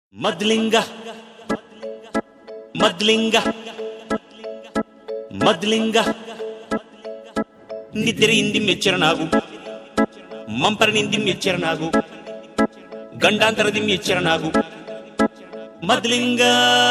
ಮದ್ಲಿಂಗ ಮದ್ಲಿಂಗ ಮದ್ಲಿಂಗ ನಿದ್ರೆಯಿಂದಿ ಎಚ್ಚರನಾಗು, ಮಂಪರನಿಂದಿ ಎಚ್ಚರನಾಗು, ಗಂಡಾಂತರದಿ ಎಚ್ಚರನಾಗು. ಮದ್ಲಿಂಗ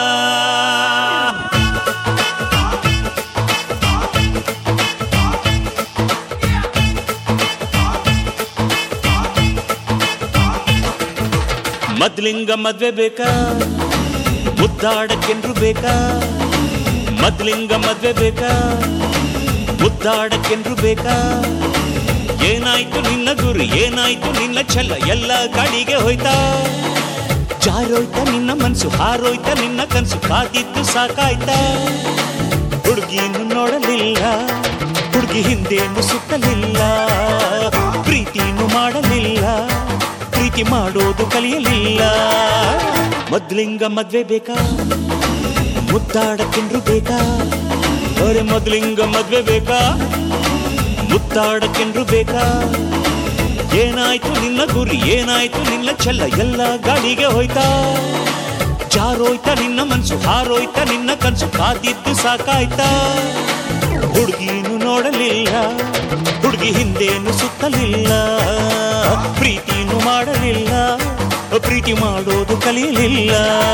ಮದ್ಲಿಂಗ ಮದ್ವೆ ಬೇಕಾ, ಮುದ್ದಾಡಕ್ಕೆಂದ್ರು ಬೇಕಾ? ಮದ್ಲಿಂಗ ಮದ್ವೆ ಬೇಕಾ, ಮುದ್ದಾಡಕ್ಕೆಂದ್ರು ಬೇಕಾ? ಏನಾಯ್ತು ನಿನ್ನ ಗುರಿ, ಏನಾಯ್ತು ನಿನ್ನ ಛಲ, ಎಲ್ಲ ಗಾಳಿಗೆ ಹೋಯ್ತಾ? ಜಾರೋಯ್ತ ನಿನ್ನ ಮನ್ಸು, ಹಾರೋಯ್ತ ನಿನ್ನ ಕನ್ಸು, ಕಾದಿದ್ದು ಸಾಕಾಯ್ತಾ? ಹುಡುಗಿಯನ್ನು ನೋಡಲಿಲ್ಲ, ಹುಡುಗಿ ಹಿಂದೇನು ಸುತ್ತಲಿಲ್ಲ, ಪ್ರೀತಿಯನ್ನು ಮಾಡಲಿಲ್ಲ, ಪ್ರೀತಿ ಮಾಡೋದು ಕಲಿಯಲಿಲ್ಲ. ಮದ್ಲಿಂಗ ಮದ್ವೆ ಬೇಕಾ, ಮುದ್ದಾಡಕ್ಕೆಂದ್ರು ಬೇಕಾ? ಅರೆ ಮದ್ಲಿಂಗ ಮದ್ವೆ ಬೇಕಾ, ಮುದ್ದಾಡಕ್ಕೆಂದ್ರು ಬೇಕಾ? ಏನಾಯ್ತು ನಿನ್ನ ಗುರಿ, ಏನಾಯ್ತು ನಿನ್ನ ಛಲ, ಎಲ್ಲ ಗಾಳಿಗೆ ಹೋಯ್ತಾ? ಜಾರೋಯ್ತ ನಿನ್ನ ಮನ್ಸು, ಹಾರೋಯ್ತ ನಿನ್ನ ಕನ್ಸು, ಕಾದಿದ್ದು ಸಾಕಾಯ್ತಾ? ಹುಡುಗಿನು ನೋಡಲಿಲ್ಲ, ಹುಡುಗಿ ಹಿಂದೇನು ಸುತ್ತಲಿಲ್ಲ, ಪ್ರೀತಿನು ಮಾಡಲಿಲ್ಲ, ಪ್ರೀತಿ ಮಾಡೋದು ಕಲಿಯಲಿಲ್ಲ.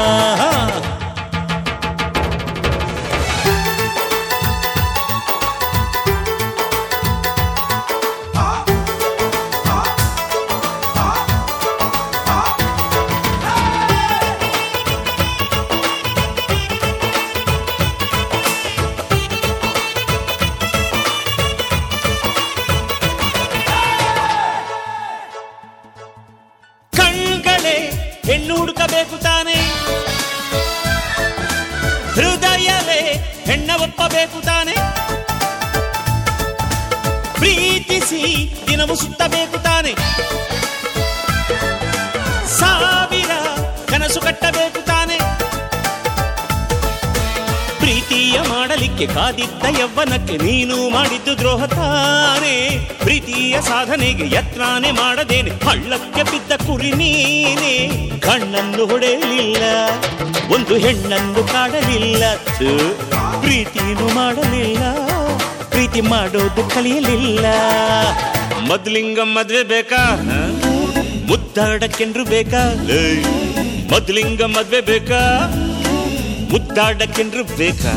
ಹೆಣ್ಣು ಹುಡುಕಬೇಕು ತಾನೆ, ಹೃದಯವೇ ಹೆಣ್ಣ ಒಪ್ಪಬೇಕು ತಾನೆ, ಪ್ರೀತಿಸಿ ದಿನವೂ ಸುತ್ತಬೇಕು ತಾನೆ, ಸಾವಿರ ಕನಸು ಕಟ್ಟಬೇಕು ತಾನೆ. ಪ್ರೀತಿಯ ಮಾಡಲಿಕ್ಕೆ ಕಾದಿದ್ದ ಯವ್ವನಕ್ಕೆ ನೀನು ಮಾಡಿದ್ದು ದ್ರೋಹ ತಾನೆ. ಪ್ರೀತಿಯ ಸಾಧನೆಗೆ ಯತ್ನಾನೆ ಮಾಡದೇನೆ, ಹಳ್ಳಕ್ಕೆ ಬಿದ್ದ ಕುರಿ ನೀನೆ. ಕಣ್ಣನ್ನು ಹೊಡೆಯಲಿಲ್ಲ, ಒಂದು ಹೆಣ್ಣನ್ನು ಕಾಡಲಿಲ್ಲ, ಪ್ರೀತಿಯನ್ನು ಮಾಡಲಿಲ್ಲ, ಪ್ರೀತಿ ಮಾಡೋದು ಕಲಿಯಲಿಲ್ಲ. ಮದ್ಲಿಂಗ ಮದ್ವೆ ಬೇಕಾ, ಮುದ್ದಾಡಕ್ಕೆಂದ್ರು ಬೇಕಾ? ಮದ್ಲಿಂಗ ಮದ್ವೆ ಬೇಕಾ, ಮುದ್ದಾಡಕ್ಕೆಂದ್ರು ಬೇಕಾ?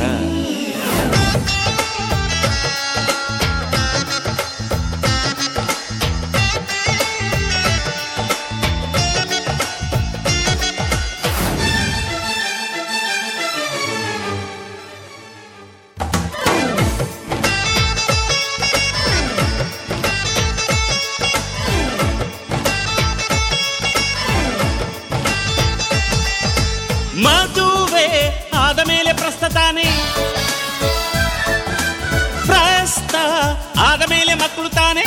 ಮದುವೆ ಆದ ಮೇಲೆ ಪ್ರಸ್ತತಾನೆ, ಪ್ರಸ್ತ ಆದ ಮೇಲೆ ಮಕ್ಕಳು ತಾನೆ,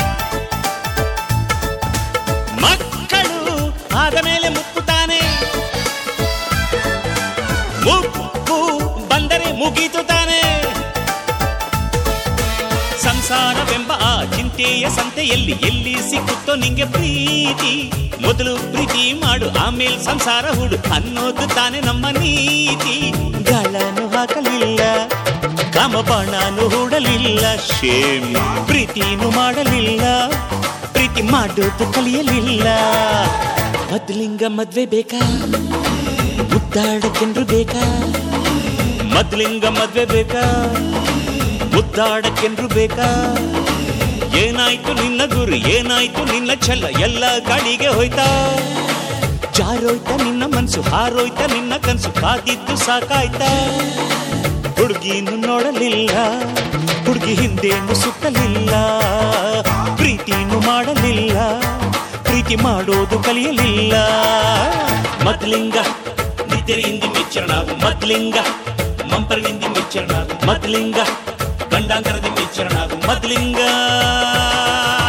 ಮಕ್ಕಳು ಆದ ಮೇಲೆ ಮುಪ್ಪು ತಾನೆ, ಮುಪ್ಪು ಬಂದರೆ ಮುಗೀತು ತಾನೆ. ಸಂಸಾರವೆಂಬ ಆ ಚಿಂತೆಯ ಸಂತೆಯಲ್ಲಿ ಎಲ್ಲಿ ಸಿಕ್ಕುತ್ತೋ ನಿಂಗೆ ಪ್ರೀತಿ? ಮೊದಲು ಪ್ರೀತಿ ಮಾಡು, ಆಮೇಲೆ ಸಂಸಾರ ಹುಡು ಅನ್ನೋದು ತಾನೆ ನಮ್ಮ ನೀತಿ. ಗಾಳನು ಹಾಕಲಿಲ್ಲ, ಕಾಮಬಾಣನು ಹೂಡಲಿಲ್ಲ, ಶೇಮ್ ಪ್ರೀತಿನೂ ಮಾಡಲಿಲ್ಲ, ಪ್ರೀತಿ ಮಾಡೋದು ಕಲಿಯಲಿಲ್ಲ. ಮದ್ಲಿಂಗ ಮದ್ವೆ ಬೇಕಾ, ಮುದ್ದಾಡಕ್ಕೆಂದ್ರು ಬೇಕಾ? ಮದ್ಲಿಂಗ ಮದ್ವೆ ಬೇಕಾ, ಮುದ್ದಾಡಕ್ಕೆಂದ್ರು ಬೇಕಾ? ಏನಾಯ್ತು ನಿನ್ನ ಗುರಿ, ಏನಾಯ್ತು ನಿನ್ನ ಛಲ, ಎಲ್ಲ ಗಾಳಿಗೆ ಹೋಯ್ತಾ? ಜಾರೋಯ್ತ ನಿನ್ನ ಮನ್ಸು, ಹಾರೋಯ್ತ ನಿನ್ನ ಕನ್ಸು, ಕಾದಿದ್ದು ಸಾಕಾಯ್ತಾ? ಹುಡುಗಿನು ನೋಡಲಿಲ್ಲ, ಹುಡುಗಿ ಹಿಂದೇನು ಸುತ್ತಲಿಲ್ಲ, ಪ್ರೀತಿನು ಮಾಡಲಿಲ್ಲ, ಪ್ರೀತಿ ಮಾಡೋದು ಕಲಿಯಲಿಲ್ಲ. ಮದ್ಲಿಂಗ ನಿದ್ರೆಯಿಂದ ಎಚ್ಚರನಾಗು, ಮದ್ಲಿಂಗ ಮಂಪರನಿಂದ ಎಚ್ಚರನಾಗು, ಮದ್ಲಿಂಗ ಗಂಡಾಂತರದಿಂದ ಎಚ್ಚರನಾಗು, ಮದ್ಲಿಂಗ.